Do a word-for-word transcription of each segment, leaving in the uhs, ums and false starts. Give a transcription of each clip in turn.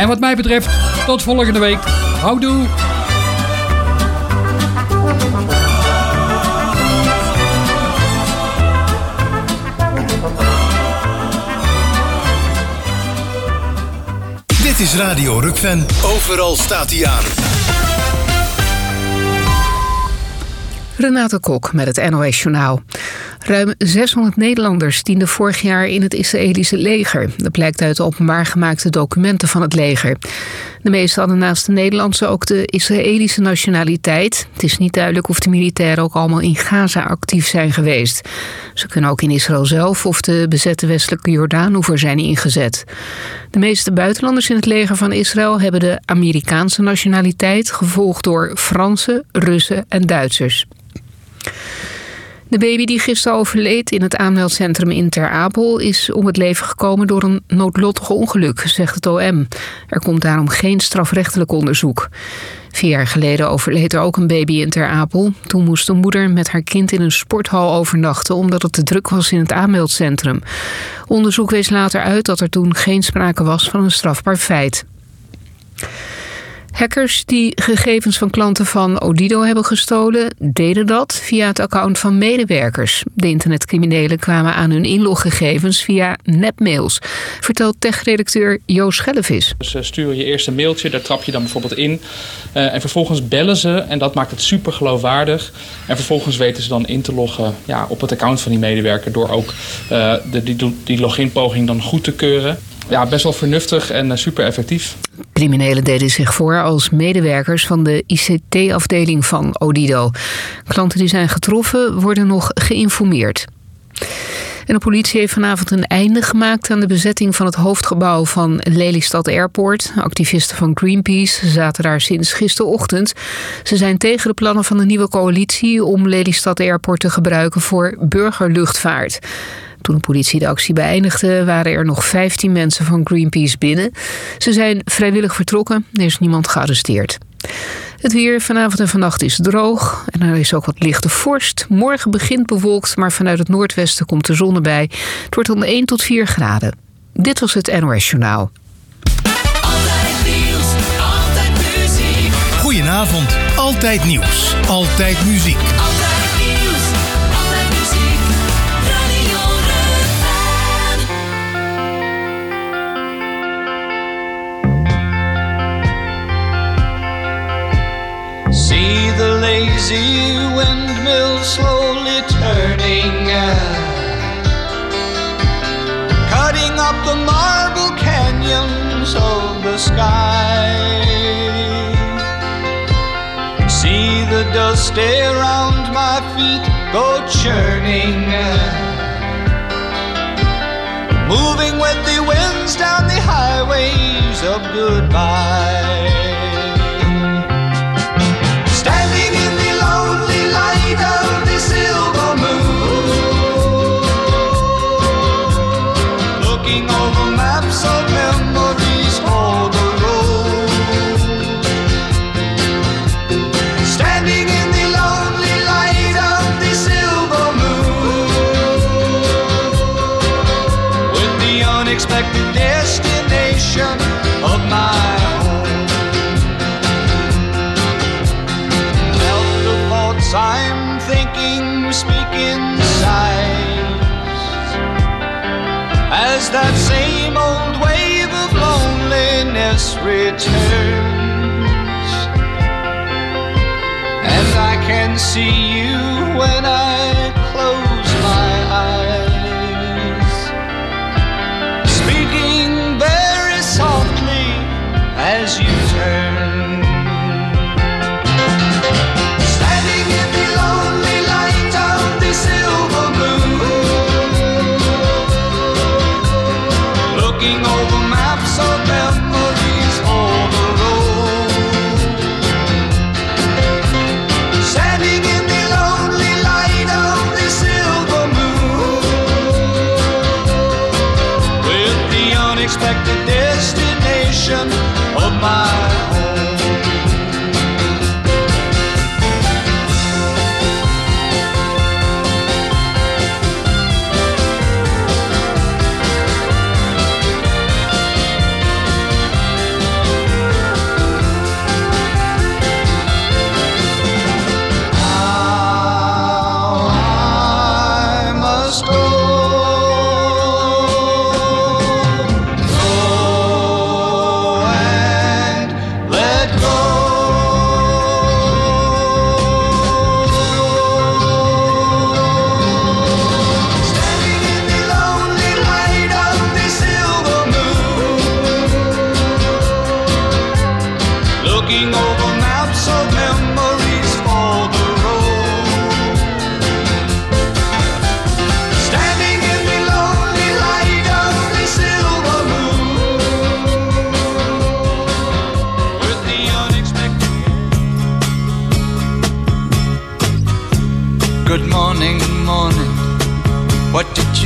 En wat mij betreft, tot volgende week. Houdoe! Dit is Radio Rukven. Overal staat hij aan. Renate Kok met het N O S-journaal. Ruim zeshonderd Nederlanders dienden vorig jaar in het Israëlische leger. Dat blijkt uit de openbaar gemaakte documenten van het leger. De meesten hadden naast de Nederlandse ook de Israëlische nationaliteit. Het is niet duidelijk of de militairen ook allemaal in Gaza actief zijn geweest. Ze kunnen ook in Israël zelf of de bezette westelijke Jordaanoever zijn ingezet. De meeste buitenlanders in het leger van Israël hebben de Amerikaanse nationaliteit, gevolgd door Fransen, Russen en Duitsers. De baby die gisteren overleed in het aanmeldcentrum in Ter Apel is om het leven gekomen door een noodlottig ongeluk, zegt het O M. Er komt daarom geen strafrechtelijk onderzoek. Vier jaar geleden overleed er ook een baby in Ter Apel. Toen moest de moeder met haar kind in een sporthal overnachten omdat het te druk was in het aanmeldcentrum. Onderzoek wees later uit dat er toen geen sprake was van een strafbaar feit. Hackers die gegevens van klanten van Odido hebben gestolen, deden dat via het account van medewerkers. De internetcriminelen kwamen aan hun inloggegevens via nepmails, vertelt tech-redacteur Joost Schellevis. Ze uh, sturen je eerst een mailtje, daar trap je dan bijvoorbeeld in. Uh, en vervolgens bellen ze en dat maakt het super geloofwaardig. En vervolgens weten ze dan in te loggen ja, op het account van die medewerker door ook uh, de, die, die loginpoging dan goed te keuren. Ja, best wel vernuftig en uh, super effectief. Criminelen deden zich voor als medewerkers van de I C T-afdeling van Odido. Klanten die zijn getroffen worden nog geïnformeerd. En de politie heeft vanavond een einde gemaakt aan de bezetting van het hoofdgebouw van Lelystad Airport. Activisten van Greenpeace zaten daar sinds gisterochtend. Ze zijn tegen de plannen van de nieuwe coalitie om Lelystad Airport te gebruiken voor burgerluchtvaart. Toen de politie de actie beëindigde, waren er nog vijftien mensen van Greenpeace binnen. Ze zijn vrijwillig vertrokken, er is niemand gearresteerd. Het weer vanavond en vannacht is droog en er is ook wat lichte vorst. Morgen begint bewolkt, maar vanuit het noordwesten komt de zon erbij. Het wordt dan één tot vier graden. Dit was het N O S-journaal. Altijd nieuws, altijd muziek. Goedenavond, altijd nieuws, altijd muziek. Altijd nieuws, altijd muziek. Radio Rukven. See the lazy windmill slowly turning, cutting up the marble canyons of the sky. See the dust around my feet go churning, moving with the winds down the highways of goodbye. Standing in the lonely light of the silver moon, looking over maps of memories for the road. Standing in the lonely light of the silver moon, with the unexpected destination of my I'm thinking, speaking sighs, as that same old wave of loneliness returns, and I can see you when I close my eyes, speaking very softly as you turn. Looking over maps of memories on the road, standing in the lonely light of the silver moon, with the unexpected destination of my home.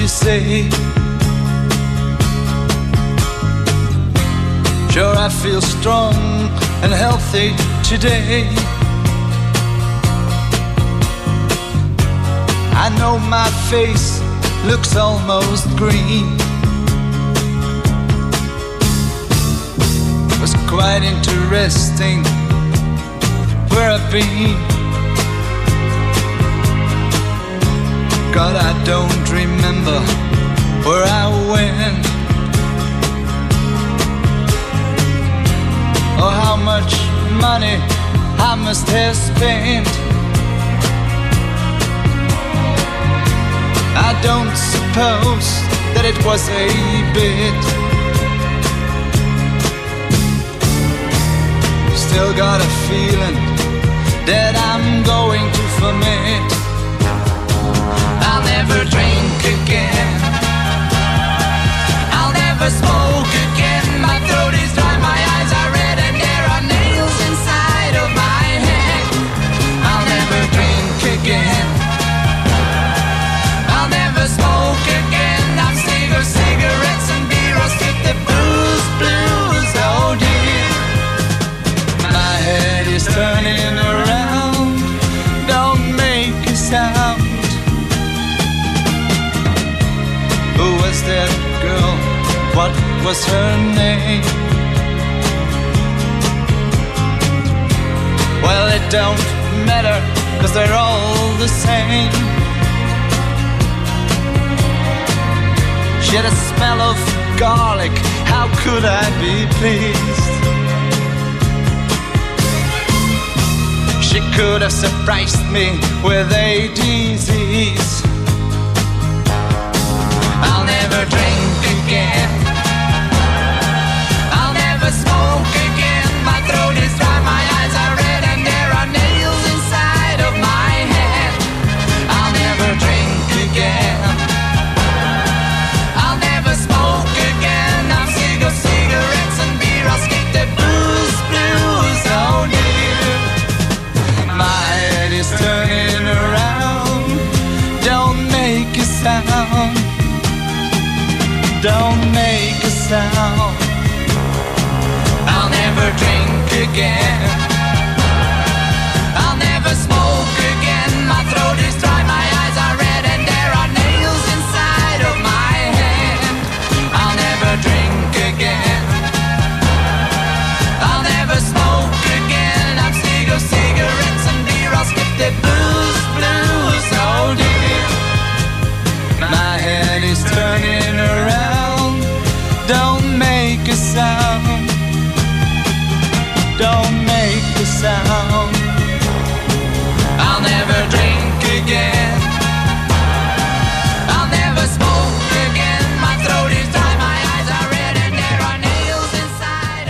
you say. Sure, I feel strong and healthy today. I know my face looks almost green. It was quite interesting where I've been. God, I don't remember where I went or how much money I must have spent. I don't suppose that it was a bit. Still got a feeling that I'm going to ferment. I'll never drink again. I'll never smoke again. My throat is dry, my eyes are red, and there are nails inside of my head. I'll never drink again. I'll never smoke again. I'm sick of cigarettes and beer. I'll skip the booze, blues, oh dear. My head is turning around. Don't make a sound. Who was that girl? What was her name? Well, it don't matter, 'cause they're all the same. She had a smell of garlic. How could I be pleased? She could have surprised me with a disease. I'll never drink again. I'll never smoke again. My throat is dry, my eyes are red, and there are nails inside of my head. I'll never drink again. I'll never smoke again. I'm sick of cigarettes and beer. I'll skip the booze, blues, oh dear. My head is turning around. Don't make a sound. Don't make a sound. I'll never drink again. I'll never smoke again. My throat is dry, my eyes are red, and there are nails inside of my head. I'll never drink again. I'll never smoke again. I'm sick of cigarettes and beer. I'll skip the booze, blues, oh dear. My head is turning around. Don't make a sound. Don't make a sound. I'll never drink again. I'll never smoke again. My throat is dry, my eyes are red, and there are nails inside.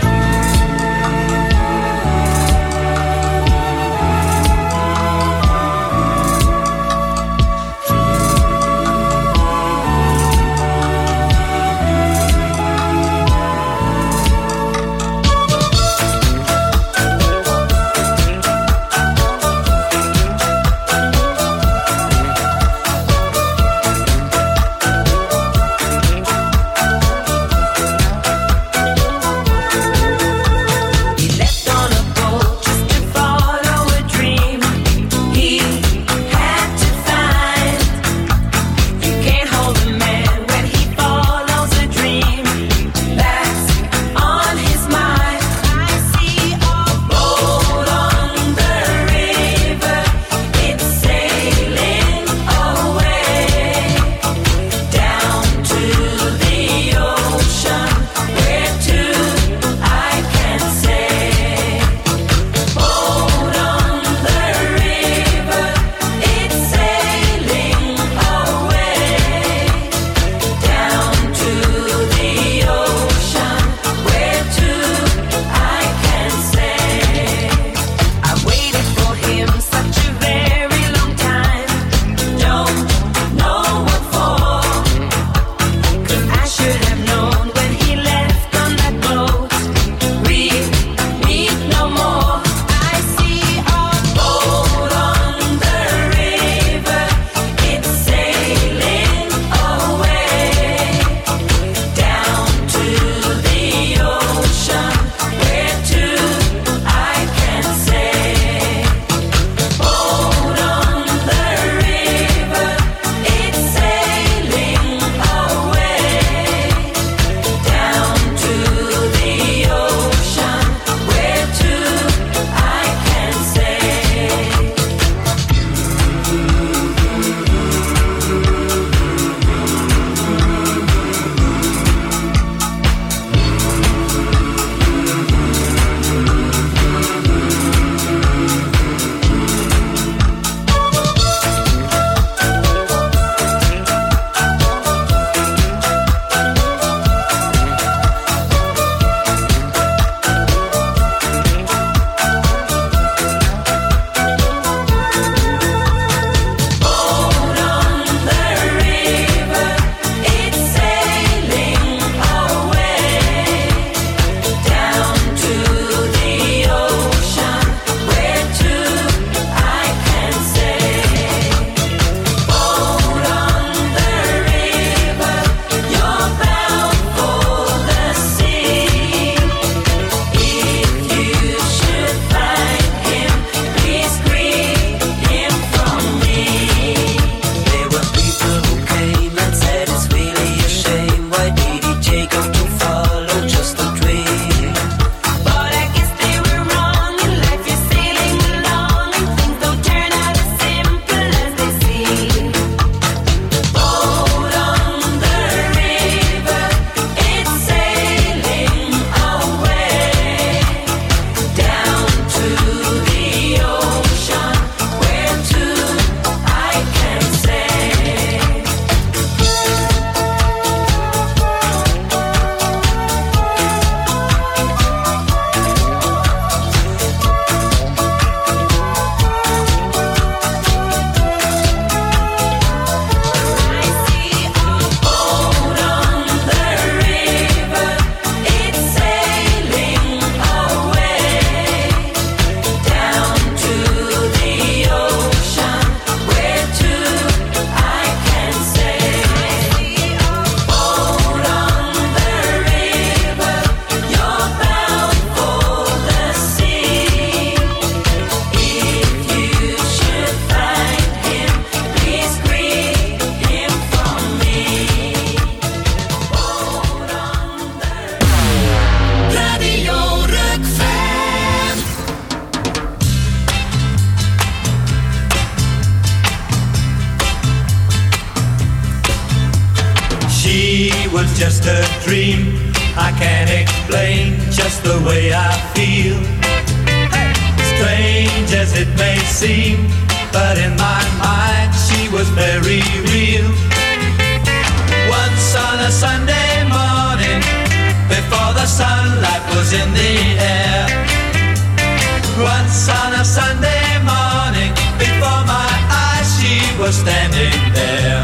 just a dream. I can't explain just the way I feel. Strange as it may seem, but in my mind she was very real. Once on a Sunday morning, before the sunlight was in the air. Once on a Sunday morning, before my eyes she was standing there.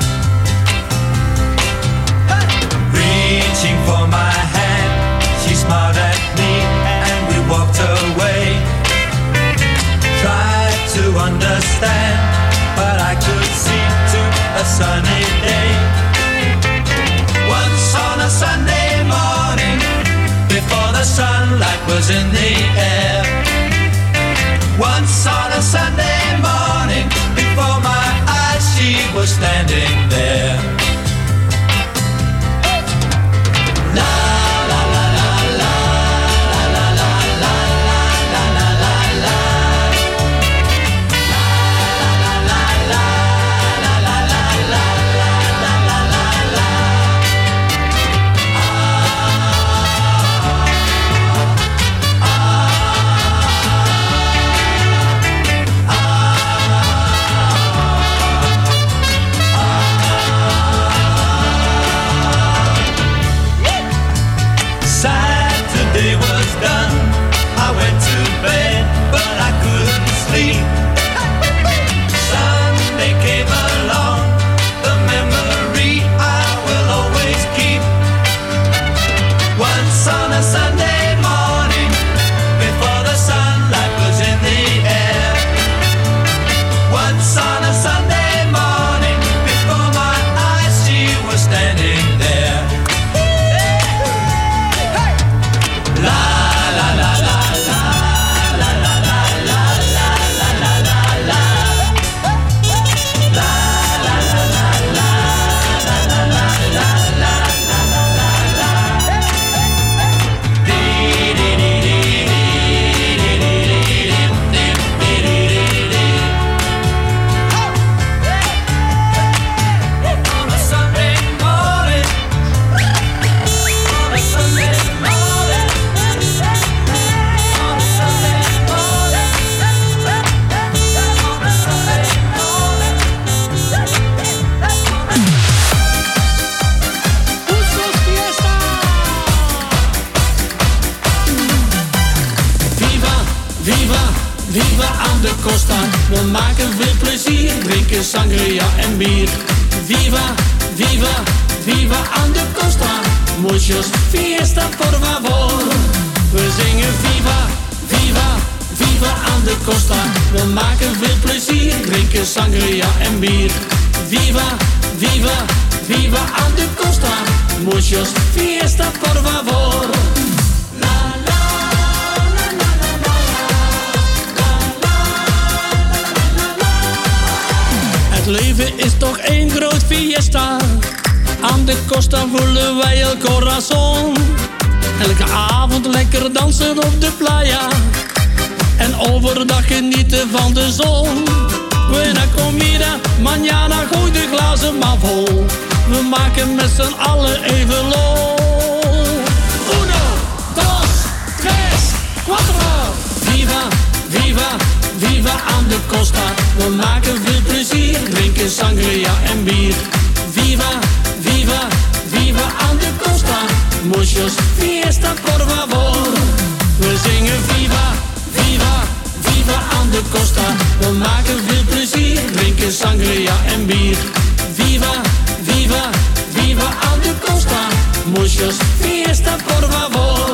Reaching for my hand, she smiled at me and we walked away. Tried to understand, but I could see to a sunny day. Once on a Sunday morning, before the sunlight was in the air. Once on a Sunday morning, before my eyes she was standing there. We maken veel plezier, drinken sangria en bier. Viva, viva, viva aan de costa. Muchos fiesta por favor. We zingen viva, viva, viva aan de costa. We maken veel plezier, drinken sangria en bier. Viva, viva, viva aan de costa. Muchos fiesta por favor. Het leven is toch één groot fiesta. Aan de costa voelen wij el corazón. Elke avond lekker dansen op de playa. En overdag genieten van de zon. Buena comida, mañana gooi de glazen maar vol. We maken met z'n allen even lol. Uno, dos, tres, cuatro. Viva, viva, viva aan de costa. We maken veel plezier, drinken sangria en bier. Viva, viva, viva aan de costa. Muchos fiesta por favor. We zingen viva, viva, viva aan de costa. We maken veel plezier, drinken sangria en bier. Viva, viva, viva aan de costa. Muchos fiesta por favor.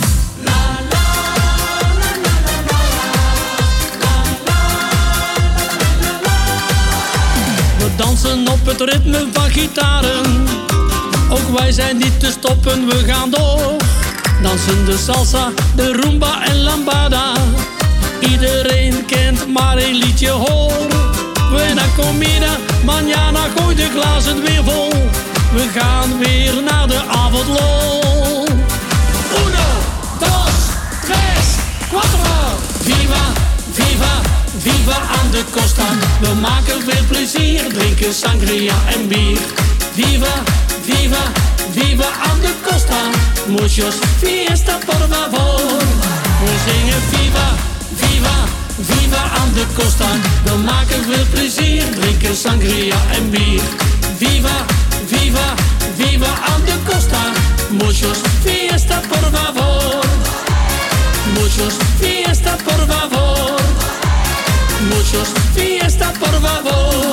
We dansen op het ritme van gitaren. Ook wij zijn niet te stoppen, we gaan door. Dansen de salsa, de rumba en lambada. Iedereen kent maar een liedje hoor. Buena comida, mañana gooi de glazen weer vol. We gaan weer naar de avondlol. Uno, dos, tres, cuatro. Viva, viva, viva aan de costa. We maken veel plezier, drinken sangria en bier. Viva, viva, viva aan de costa, muchos fiesta por favor. We zingen viva, viva, viva aan de costa. We maken veel plezier, drinken sangria en bier. Viva, viva, viva aan de costa, muchos fiesta por favor. Muchos fiesta por favor. Muchos fiesta por favor.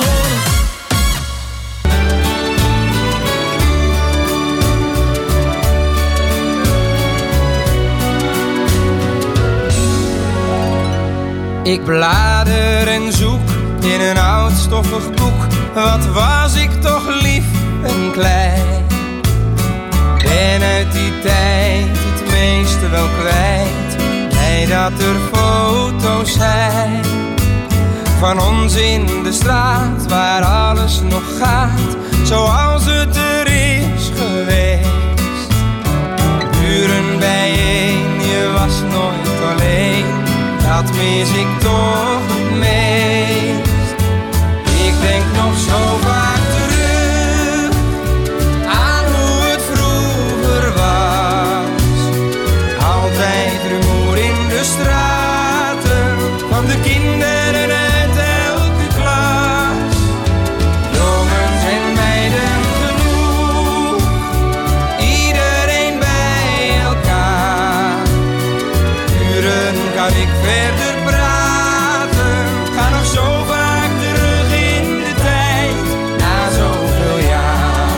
Ik blader en zoek in een oud stoffig boek. Wat was ik toch lief en klein. Ben uit die tijd het meeste wel kwijt. Blij dat er foto's zijn van ons in de straat, waar alles nog gaat zoals het er is geweest. Buren bijeen, je was nooit alleen. Dat mis ik toch het meest. Ik denk nog zo vaak terug aan hoe het vroeger was. Altijd rumoer in de straten van de kinderen uit elke klas. Jongens en meiden genoeg, iedereen bij elkaar. Uren kan ik verder praten, ga nog zo vaak terug in de tijd, na zoveel jaar.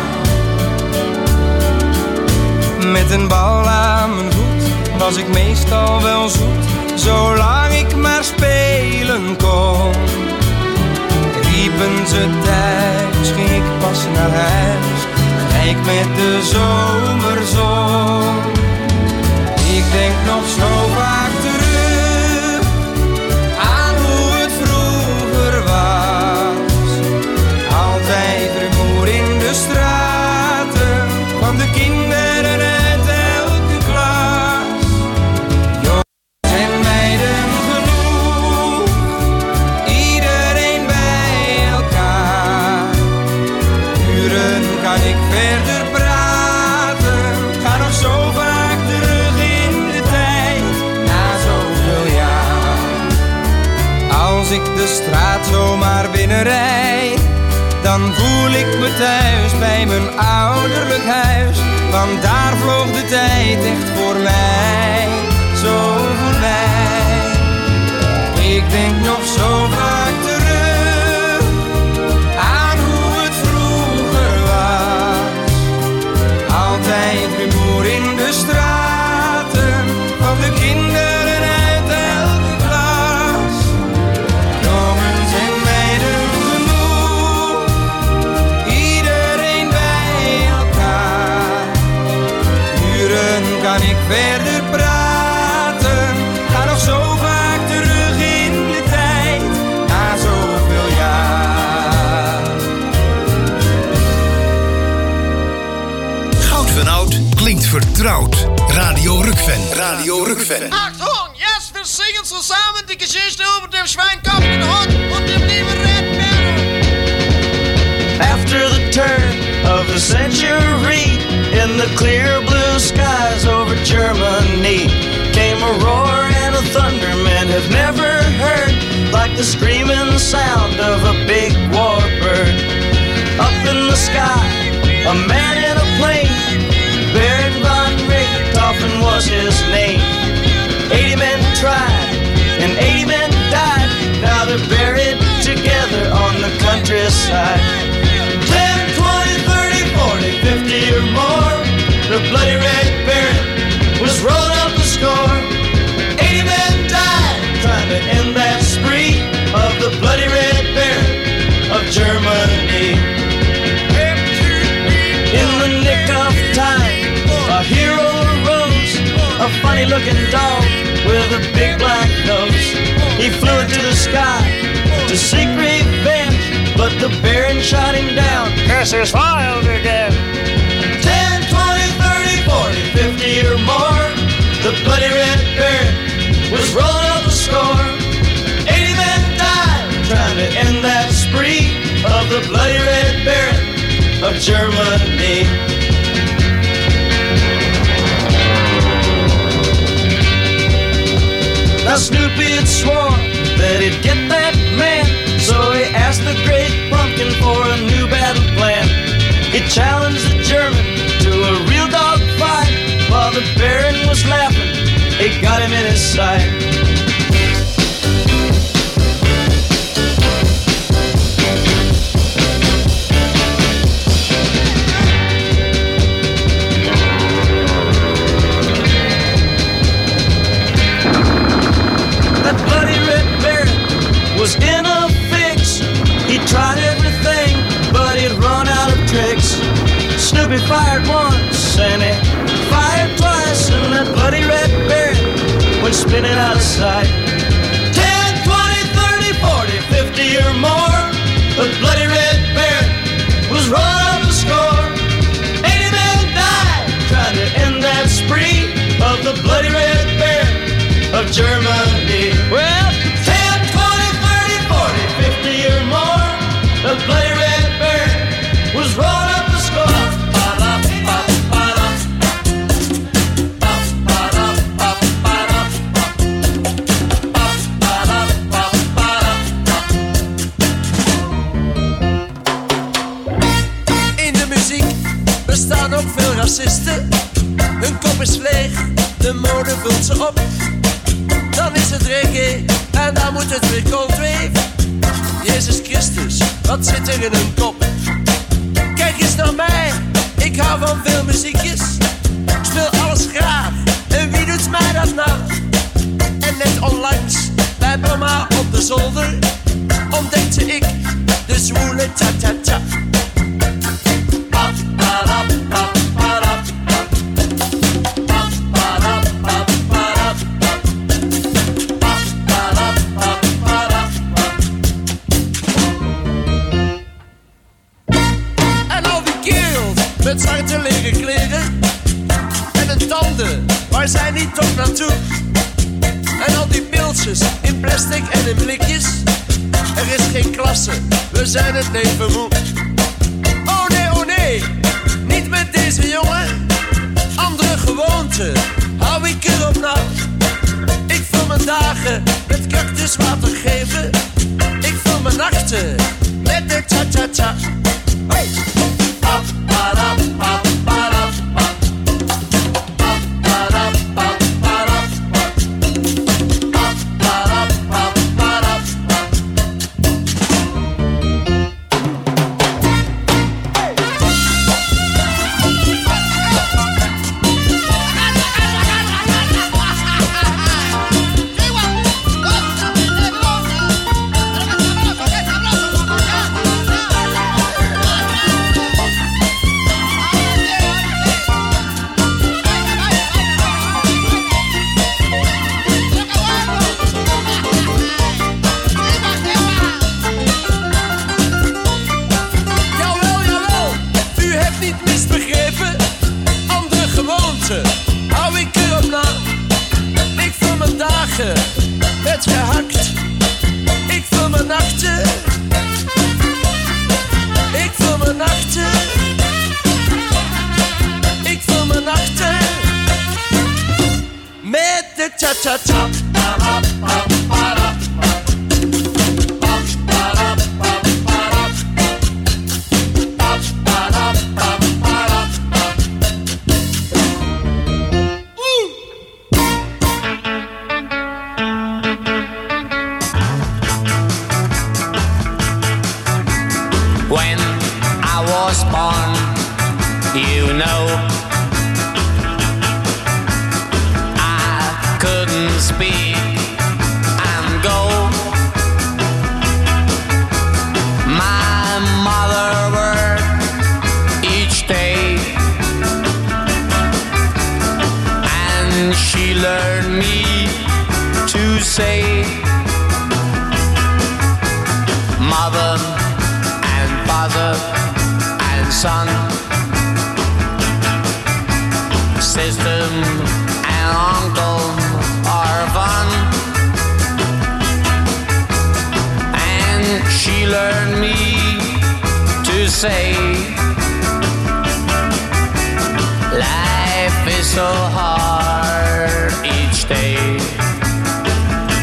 Met een bal aan mijn voet was ik meestal wel zoet, zolang ik maar spelen kon. Riepen ze thuis, ging ik pas naar huis, gelijk met de zomerzon. Ik denk nog zo vaak terug aan hoe het vroeger was. Altijd rumoer in de straten van de kinderen uit elke klas. Jongens en meiden genoeg, iedereen bij elkaar. Uren kan ik verder praten, ga nog zo vaak terug in de tijd, na zoveel jaar. Als ik de straat zomaar binnenrijd, dan voel ik me thuis bij mijn ouderlijk huis. Want daar vloog de tijd echt voor mij, zo voorbij. Ik denk nog zo vaak terug aan hoe het vroeger was. Altijd rumoer in de straten van de kinderen uit elke klas. Jongens en meiden genoeg, iedereen bij elkaar. Uren kan ik verder praten, ga nog zo vaak terug in de tijd, na zoveel jaar. Goud van Oud klinkt vertrouwd. Radio Rukven. Radio Rukven. Achtung, jetzt wir singen zusammen die Geschichte über den schweinkopfigen Hund und dem lieben Red Bären. After the turn of the century, in the clear blue skies over Germany, came a roar and a thunder men have never heard, like the screaming sound of a big warbird. Up in the sky, a man in a plane, Baron von Richthofen was his name. Eighty men tried and eighty men died, now they're buried together on the countryside. Ten, twenty, thirty, forty, fifty or more, the bloody Red Baron was rolling up the score. Eighty men died trying to end that spree of the bloody Red Baron of Germany. In the nick of time, a hero arose, a funny looking dog with a big black nose. He flew into the sky to seek revenge, but the Baron shot him down. Curse his wild again. Ten, twenty, thirty, forty, fifty or more, the bloody Red Baron was rolling up the score. Eighty men died trying to end that spree of the bloody Red Baron of Germany. Snoopy had sworn that he'd get that man, so he asked the great pumpkin for a new battle plan. He challenged the German to a real dog fight. While the Baron was laughing, he got him in his sight. That bloody red Baron was in a fix. He tried everything, but he'd run out of tricks. Snoopy fired once and he fired twice, and that bloody red Baron went spinning out of sight. Ten, twenty, thirty, forty, fifty or more, the bloody red Baron was run up the score. Eighty men died trying to end that spree of the bloody red Baron of Germany. Well, ten, twenty, thirty, forty, fifty or more, the bloody red Baron was run up the score. Bestaan ook veel racisten. Hun kop is leeg, de mode vult ze op. Dan is het reggae en dan moet het weer coldwave. Jezus Christus, wat zit er in hun kop? Kijk eens naar mij, ik hou van veel muziekjes. Speel alles graag, en wie doet mij dat nou? En net onlangs, bij mama op de zolder, ontdekte ik de zwoele ta-ta-ta. Met zwarte leren kleren en een tanden, waar zijn die toch naartoe? En al die pilsjes in plastic en in blikjes. Er is geen klasse, we zijn het leven moe. Oh nee, oh nee, niet met deze jongen. Andere gewoonten, hou ik erop na. Ik vul mijn dagen met cactuswater geven. Ik vul mijn nachten met de cha-cha-cha. Hey. Hou ik erop na. Ik vul mijn dagen met gehakt. Ik vul mijn nachten. Ik vul mijn nachten. Ik vul mijn nachten met de cha-cha-cha. You know, I couldn't speak and go. My mother worked each day, and she learned me to say mother and father and son, sister and uncle are fun. And she learned me to say life is so hard each day.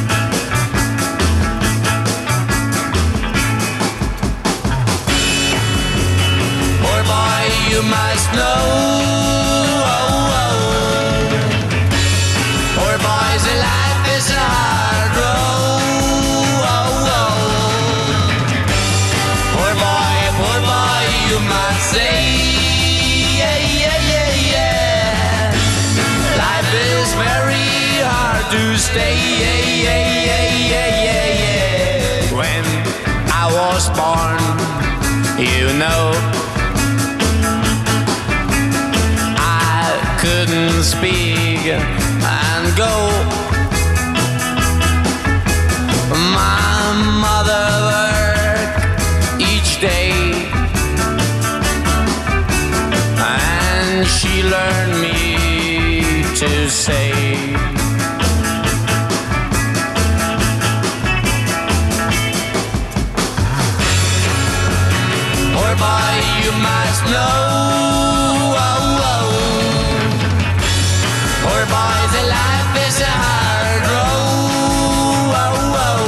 to stay. When I was born, you know, I couldn't speak and go. My mother worked each day, and she learned me to say, "Boy, boy, you must know, oh, oh. Boy, boy, the life is a hard road, oh, oh.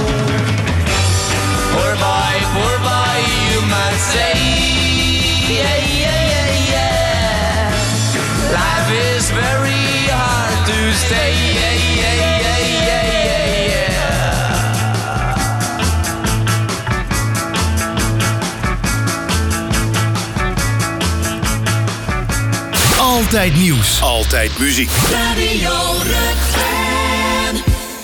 Poor boy, poor boy, you must say, yeah, yeah, yeah, yeah. Life is very hard to stay, yeah, yeah, yeah, yeah, yeah, yeah. Altijd nieuws. Altijd muziek. Radio Rukven.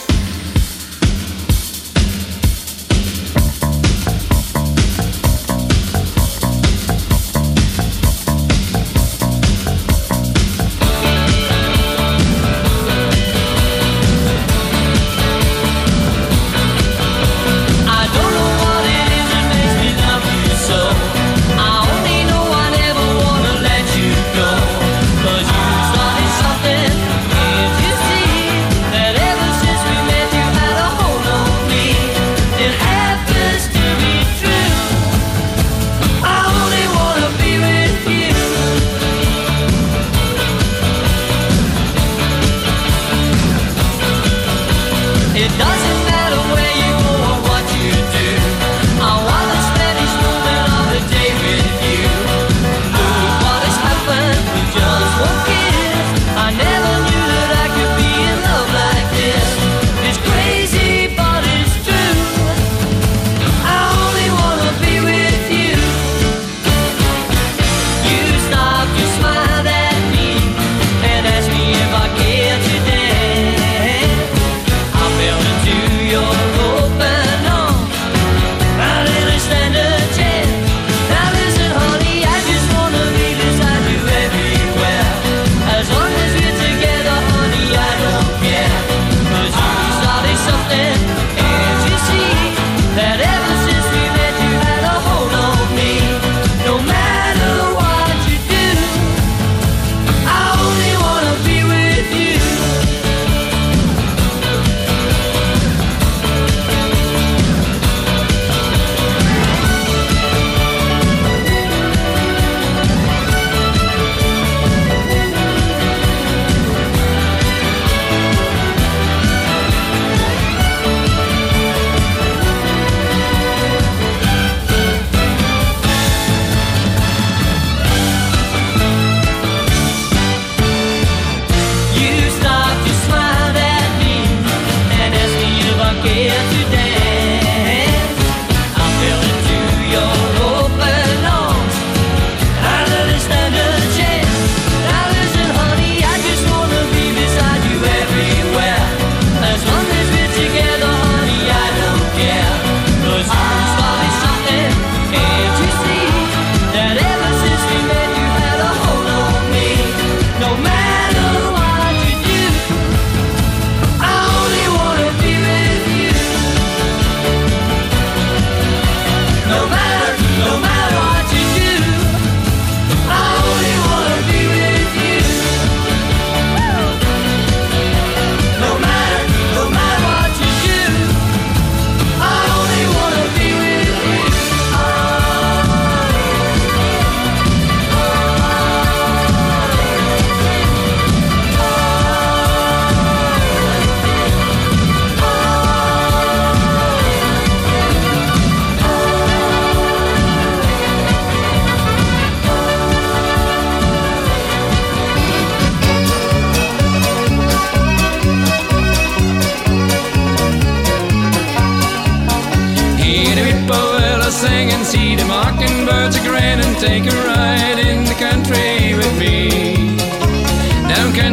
mockingbirds a grin and take a ride in the country with me. Down country road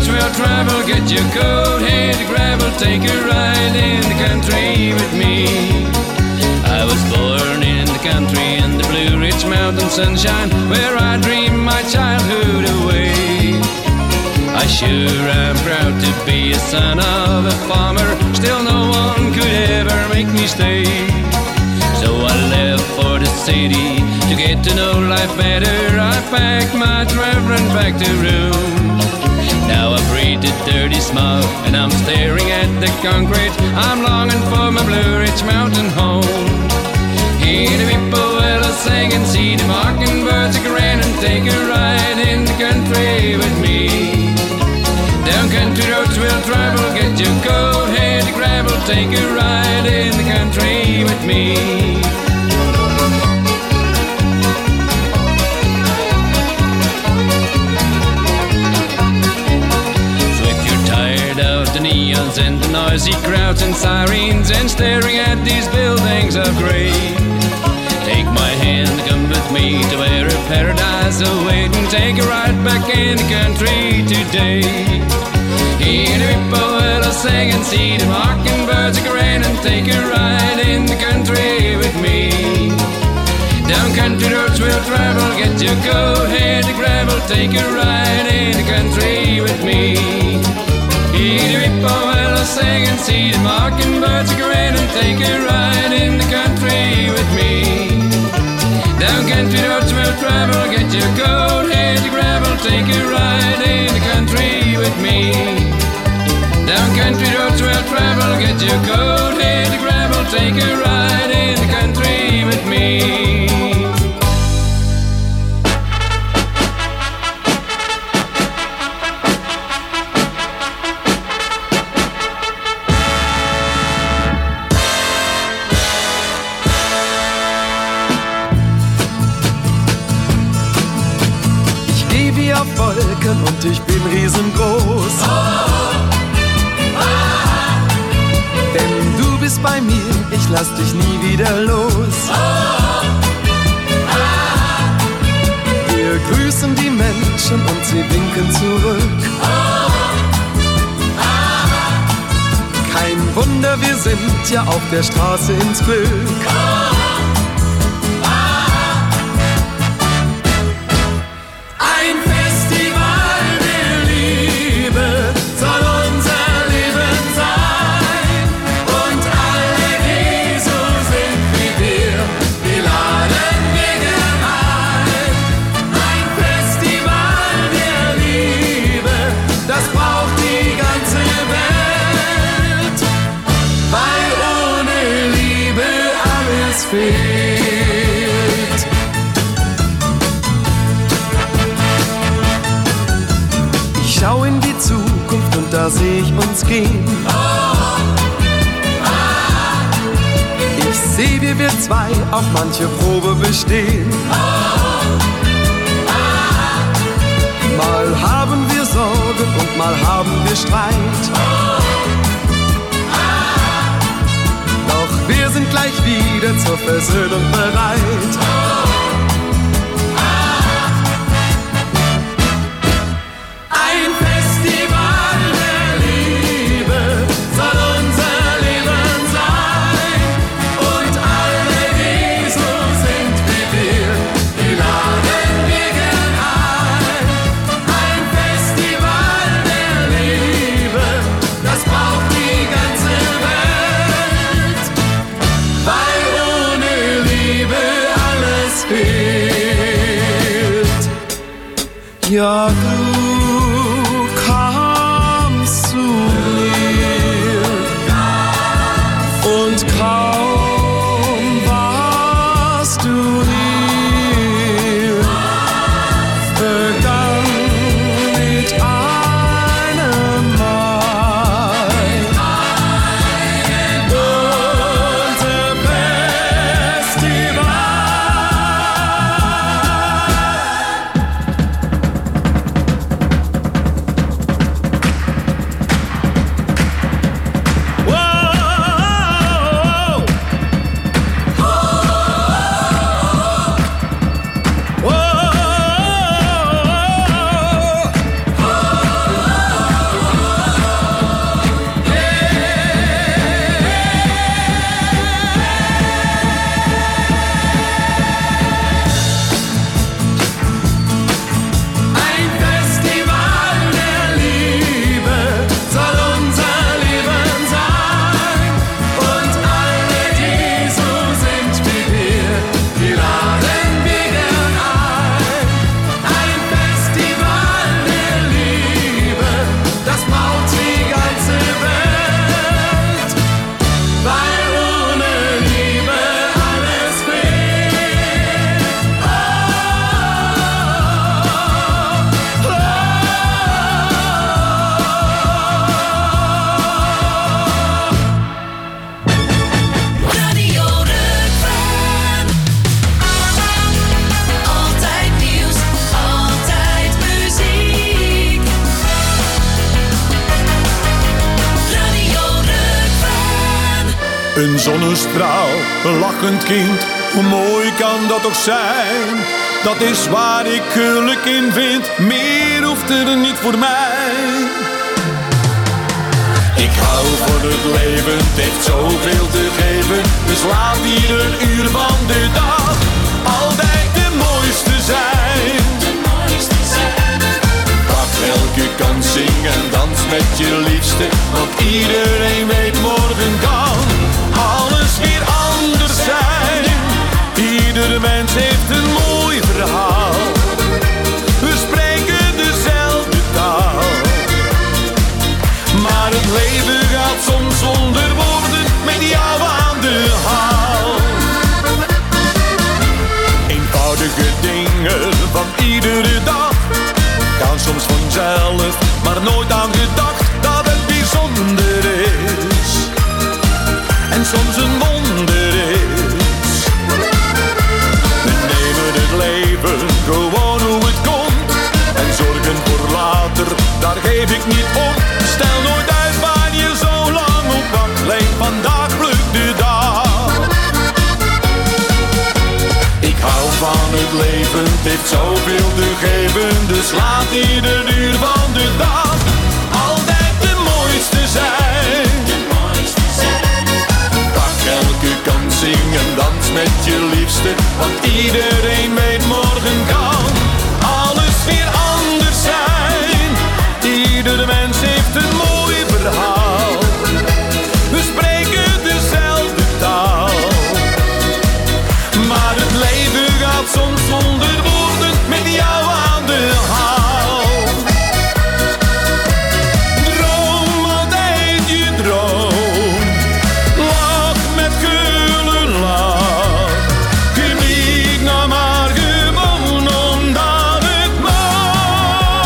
roads will travel, get your coat, head to gravel, take a ride in the country with me. I was born in the country in the Blue Ridge Mountain sunshine, where I dreamed my childhood away. I sure am proud to be a son of a farmer, still no one could ever make me stay. So I left for the city to get to know life better. I packed my traveling back to Rome. Now I breathe the dirty smoke and I'm staring at the concrete. I'm longing for my Blue Ridge Mountain home. Hear the people well sing and see the mockingbirds grin and take a ride in the country with me. Down country roads we'll travel, get your coat, head to gravel, take a ride in the country with me. So if you're tired of the neons and the noisy crowds and sirens and staring at these buildings of gray, take my hand, come with me to where a paradise awaits and take a ride back in the country today. Hear the people sing and see the mockingbirds grin and take a ride in the country with me. Down country roads we'll travel, get your coat, head to gravel, take a ride in the country with me. Hear the people sing and see the mockingbirds grin and take a ride in the country with me. Down country roads we'll travel, get your coat, head to gravel, take a ride in the country with me. Down country roads we'll travel, get your coat, head to gravel, take a ride in the country with me. Ich geh wie auf Wolken und ich bin riesengroß. Denn du bist bei mir, ich lass dich nie wieder los. Wir grüßen die Menschen und sie winken zurück. Kein Wunder, wir sind ja auf der Straße ins Glück. Ein Festival der Liebe soll unser Leben sein. Und alle, die so sind wie wir, die laden wir gern ein. Ein Festival der Liebe, das braucht die ganze Welt. Weil ohne Liebe alles fehlt. Ich schau in die Zukunft und da seh ich uns gehen. Ich seh, wie wir zwei auf manche Probe bestehen. Mal haben wir Sorgen und mal haben wir Streit. Doch wir sind gleich wieder zur Versöhnung bereit. Ein Festival der Liebe soll unser Leben sein. Und alle, die so sind wie wir, die laden wir gern ein. Ein Festival der Liebe, das braucht die ganze Welt. Weil ohne Liebe alles fehlt. Ja, du kamst zu mir und kaum warst du hier, begann mit einem Mal unser Festival. Een zonnestraal, een lachend kind, hoe mooi kan dat toch zijn? Dat is waar ik geluk in vind, meer hoeft er niet voor mij. Ik hou van het leven, het heeft zoveel te geven, dus laat ieder uur van de dag altijd de mooiste zijn. Pak elke kans, zing en dans met je liefste, want iedereen weet morgen kan alles weer anders zijn. Ieder mens heeft een mooi verhaal, we spreken dezelfde taal. Maar het leven gaat soms zonder woorden, met jou aan de haal. Eenvoudige dingen van iedere dag gaan soms vanzelf, maar nooit aan gedacht dat het bijzonder is en soms een wonder is. We nemen het leven gewoon hoe het komt en zorgen voor later, daar geef ik niet op. Stel nooit uit waar je zo lang op wacht, leef vandaag, pluk de dag. Ik hou van het leven, het heeft zoveel te geven, dus laat ieder uur van de dag altijd de mooiste zijn. Pak elke kans, zing en dans met je liefste, want iedereen weet morgen kan alles weer anders zijn. Ieder mens heeft een mooi verhaal, we spreken dezelfde taal. Maar het leven gaat soms zonder woorden, met jou aan de haal. Droom altijd je droom, lach met gullen lach. Geniet nou maar gewoon omdat het mag.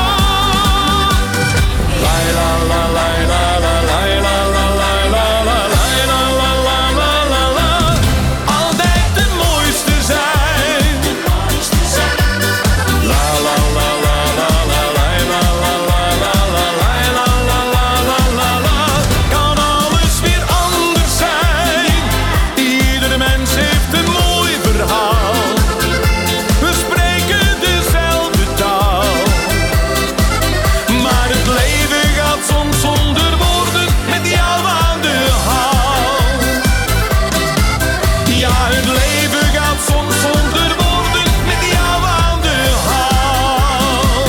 La la la la la la la la la la la la la la la la la. Altijd de mooiste zijn. La la la la la la la la la la la la la la la la la. Kan alles weer anders zijn. Ieder mens heeft een mooi verhaal. We spreken dezelfde taal. Maar het leven gaat soms zonder woorden, met jou aan de haal. Ja, het leven gaat soms zonder woorden, met jou aan de haal.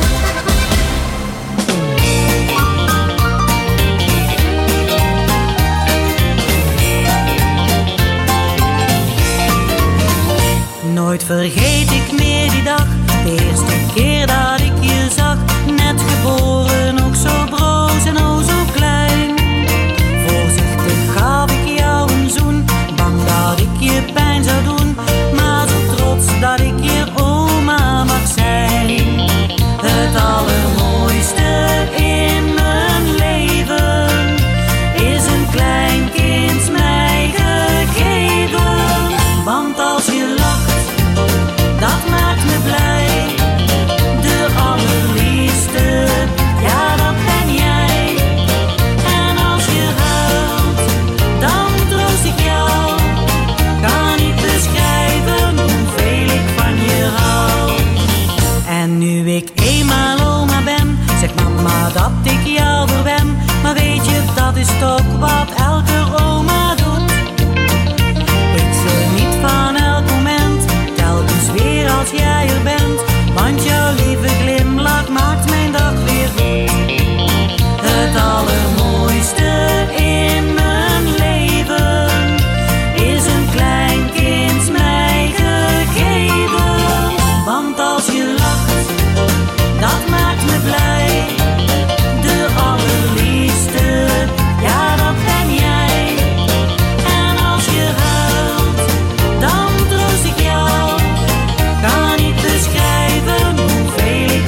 Nooit vergeet ik meer die dag, de eerste keer dat ik je zag. Net geboren, ook zo broos en oh zo klein. Voorzichtig gaf ik jou een zoen, bang dat ik je pijn zou doen, maar zo trots dat ik je oma mag zijn. Het allermooiste in mijn leven is een klein kind mij gegeven. Want als je lacht, dat maakt me blij. De allerliefste, ja dat ben jij. En als je huilt, dan troost ik jou. Kan niet beschrijven hoeveel ik van je hou. En nu ik eenmaal oma ben, zegt mama dat ik jou verwen. Maar weet je, dat is toch wat elke oma doet. Ik geniet van elk moment, telkens weer als jij er bent. Want jouw lieve glimlach maakt mijn dag weer goed. Het allermooiste in mijn leven is een klein kind mij gegeven. Want als je lacht, dat maakt me blij. De allerliefste, ja dat ben jij. En als je huilt, dan troost ik jou. Kan niet beschrijven hoeveel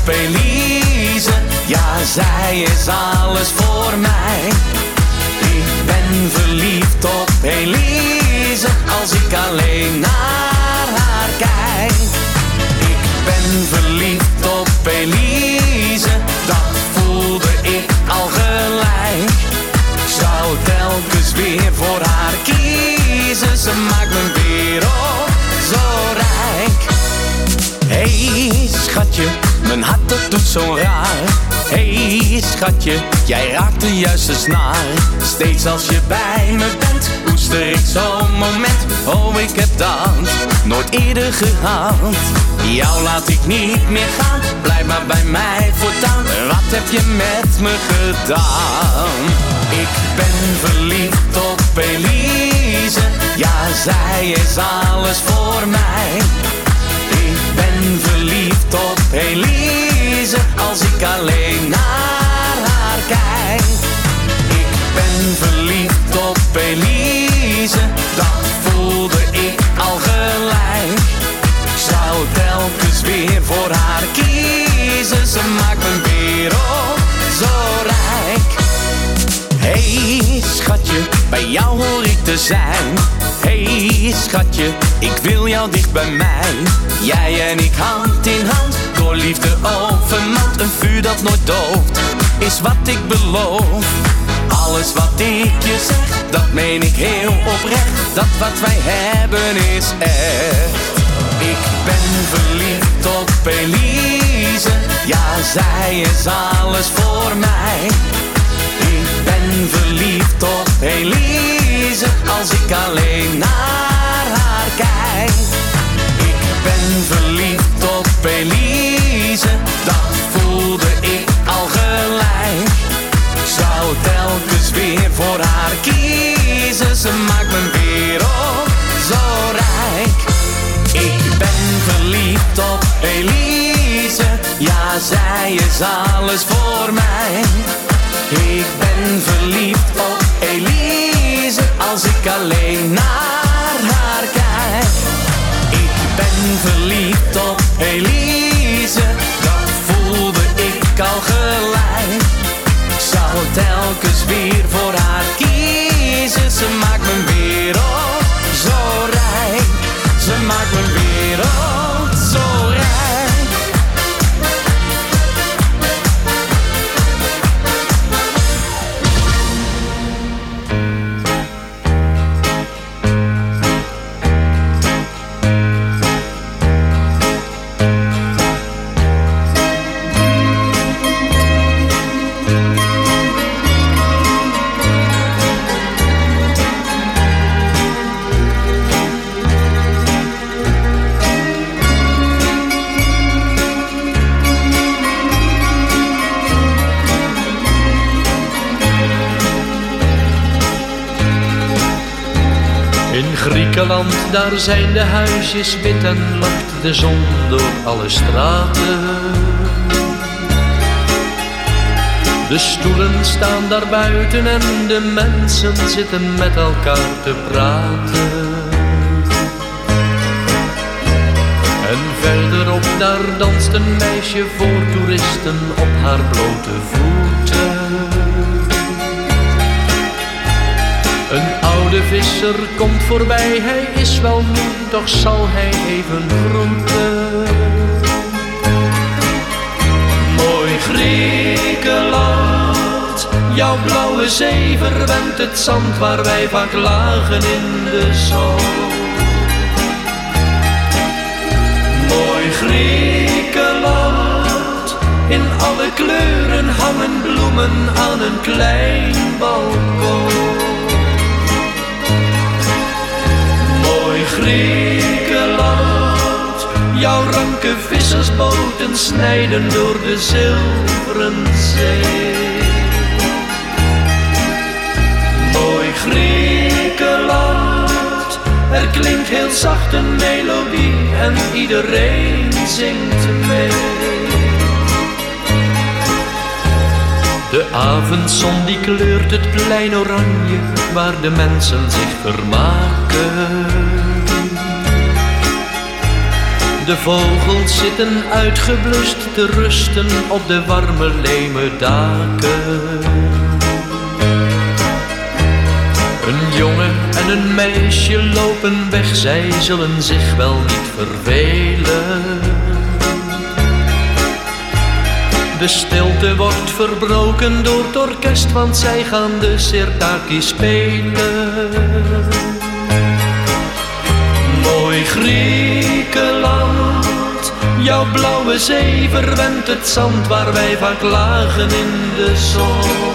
Elise. Ja, zij is alles voor mij. Ik ben verliefd op Elise, als ik alleen naar haar kijk. Ik ben verliefd op Elise, dat voelde ik al gelijk. Ik zou telkens weer voor haar kiezen, ze maakt mijn wereld zo rijk. Hey schatje, mijn hart dat doet zo raar. Hey schatje, jij raakt de juiste snaar. Steeds als je bij me bent, koester ik zo'n moment. Oh, ik heb dat nooit eerder gehad. Jou laat ik niet meer gaan, blijf maar bij mij voortaan. Wat heb je met me gedaan? Ik ben verliefd op Elise. Ja, zij is alles voor mij. Ik ben verliefd op Elise, als ik alleen naar haar kijk. Ik ben verliefd op Elise, dat voelde ik al gelijk. Ik zou telkens weer voor haar kiezen, ze maakt mijn wereld zo rijk. Hey schatje, bij jou hoor ik te zijn. Hey schatje, ik wil jou dicht bij mij. Jij en ik hand in hand, door liefde overmand. Een vuur dat nooit dooft, is wat ik beloof. Alles wat ik je zeg, dat meen ik heel oprecht. Dat wat wij hebben is echt. Ik ben verliefd op Elise. Ja, zij is alles voor mij. Ik ben verliefd op Elise, als ik alleen naar haar kijk. Ik ben verliefd op Elise, dat voelde ik al gelijk. Ik zou telkens weer voor haar kiezen, ze maakt mijn wereld zo rijk. Ik ben verliefd op Elise, ja, zij is alles voor mij. Ik ben verliefd op Elise, als ik alleen naar haar kijk. Ik ben verliefd op Elise, dat voelde ik al gelijk. Ik zou telkens weer voor haar kiezen, ze maakt mijn wereld zo rijk. Ze maakt mijn wereld zo rijk. Griekenland, daar zijn de huisjes wit en lacht de zon door alle straten. De stoelen staan daar buiten en de mensen zitten met elkaar te praten. En verderop daar danst een meisje voor toeristen op haar blote voeten. Een oude visser komt voorbij, hij is wel moe, toch zal hij even groeten. Mooi Griekenland, jouw blauwe zee verwent het zand waar wij vaak lagen in de zon. Mooi Griekenland, in alle kleuren hangen bloemen aan een klein balkon. Griekenland, jouw ranke vissersboten snijden door de zilveren zee. Mooi Griekenland, er klinkt heel zacht een melodie en iedereen zingt mee. De avondzon die kleurt het plein oranje waar de mensen zich vermaken. De vogels zitten uitgeblust te rusten op de warme leme daken. Een jongen en een meisje lopen weg, zij zullen zich wel niet vervelen. De stilte wordt verbroken door het orkest, want zij gaan de sirtaki spelen. Mooi Griekenland, jouw blauwe zee verwent het zand waar wij vaak lagen in de zon.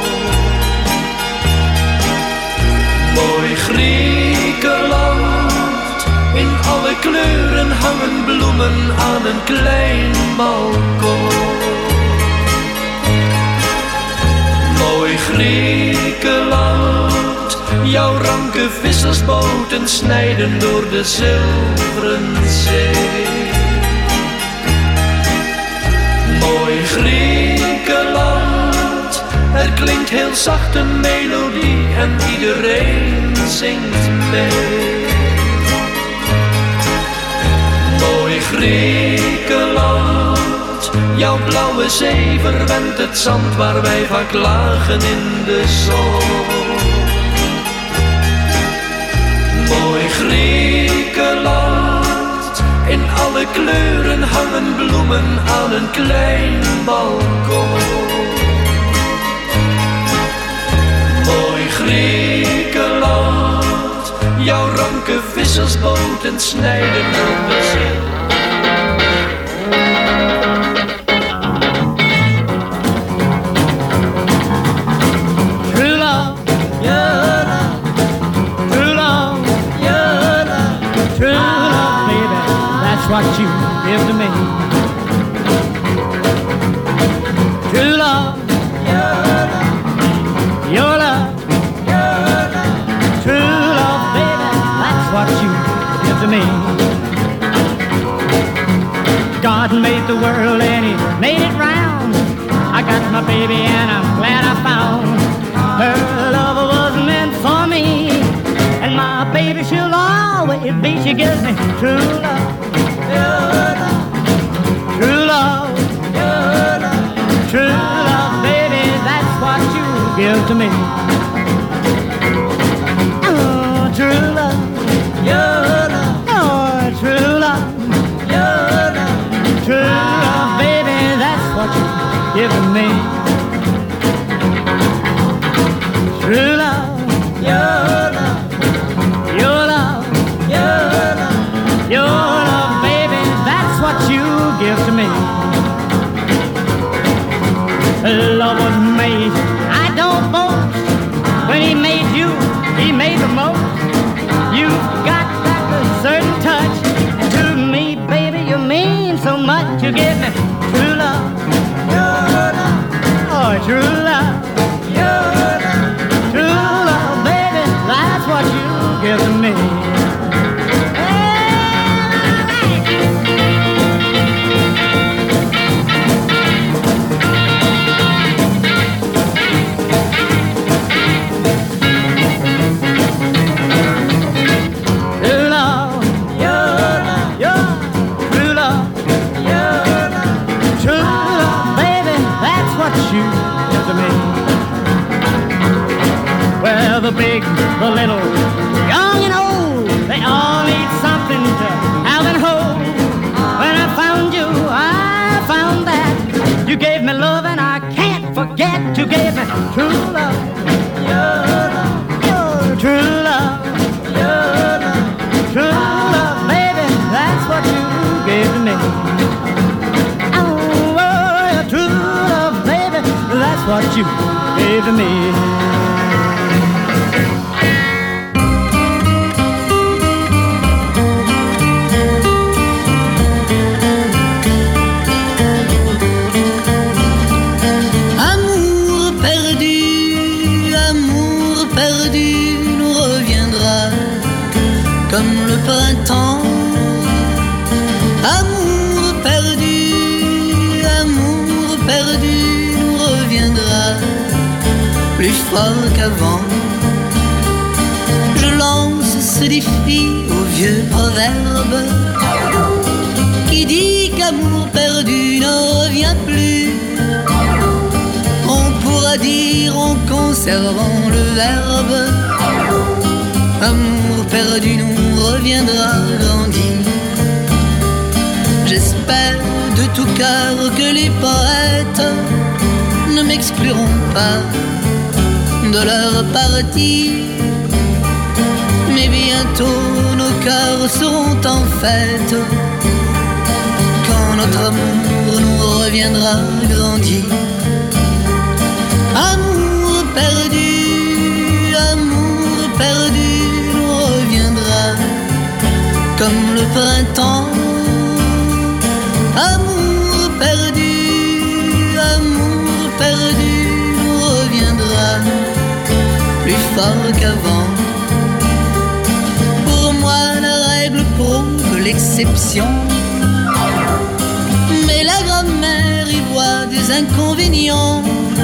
Mooi Griekenland, in alle kleuren hangen bloemen aan een klein balkon. Mooi Griekenland, jouw ranke vissersboten snijden door de zilveren zee. Mooi Griekenland, er klinkt heel zacht een melodie en iedereen zingt mee. Mooi Griekenland, jouw blauwe zee verwent het zand waar wij vaak lagen in de zon. Mooi Griekenland, in alle kleuren hangen bloemen aan een klein balkon. Mooi Griekenland, jouw ranke vissersboten snijden aan de zee. What you give to me. True love, your love, your love, your love. True love, baby, that's what you give to me. God made the world and He made it round. I got my baby and I'm glad I found her. Love was meant for me, and my baby she'll always be. She gives me true love. True love, true love, baby, that's what you give to me. Oh, true love, your love, oh, true love, your love, true love, baby, that's what you give to me. True love, your love, your love, your love, your love, baby, that's what you give to me. Love was made, I don't boast. When He made you, He made the most. You got that certain touch, and to me, baby, you mean so much. You give me true love, your love, oh, true love, your love, true love, baby, that's what you give to me. The big, the little, young and old, they all need something to have and hold. When I found you, I found that you gave me love and I can't forget. You gave me true love, your love, your true love, your love, true love, baby, that's what you gave to me. Oh, oh, true love, baby, that's what you gave to me. Comme le printemps, amour perdu, amour perdu nous reviendra plus fort qu'avant. Je lance ce défi au vieux proverbe qui l'amour perdu ne revient plus. On pourra dire en conservant le verbe, amour perdu nous reviendra grandi. J'espère de tout cœur que les poètes ne m'excluront pas de leur partie. Mais bientôt nos cœurs seront en fête, quand notre amour nous reviendra grandi. Amour perdu, amour perdu nous reviendra comme le printemps. Amour perdu, amour perdu nous reviendra plus fort qu'avant. Pour moi la règle prouve l'exception, mais la grammaire y voit des inconvénients.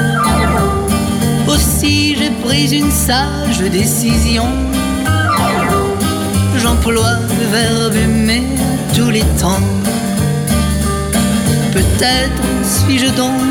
Aussi j'ai pris une sage décision, j'emploie le verbe aimer à tous les temps. Peut-être suis-je donc